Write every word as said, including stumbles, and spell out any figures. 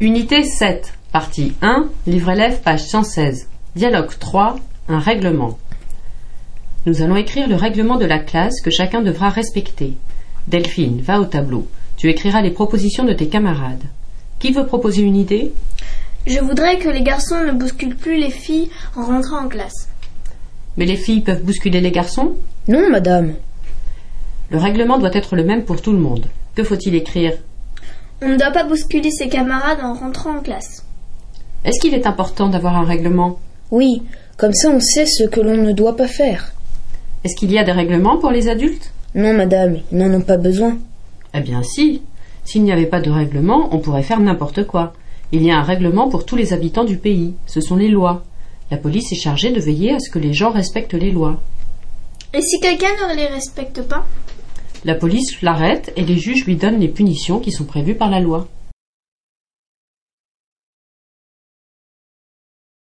Unité sept, partie un, livre élève, page cent seize. Dialogue trois, un règlement. Nous allons écrire le règlement de la classe que chacun devra respecter. Delphine, va au tableau. Tu écriras les propositions de tes camarades. Qui veut proposer une idée? Je voudrais que les garçons ne bousculent plus les filles en rentrant en classe. Mais les filles peuvent bousculer les garçons? Non, madame. Le règlement doit être le même pour tout le monde. Que faut-il écrire? On ne doit pas bousculer ses camarades en rentrant en classe. Est-ce qu'il est important d'avoir un règlement? Oui, comme ça on sait ce que l'on ne doit pas faire. Est-ce qu'il y a des règlements pour les adultes? Non, madame, ils n'en ont pas besoin. Eh bien si. S'il n'y avait pas de règlement, on pourrait faire n'importe quoi. Il y a un règlement pour tous les habitants du pays. Ce sont les lois. La police est chargée de veiller à ce que les gens respectent les lois. Et si quelqu'un ne les respecte pas? La police l'arrête et les juges lui donnent les punitions qui sont prévues par la loi.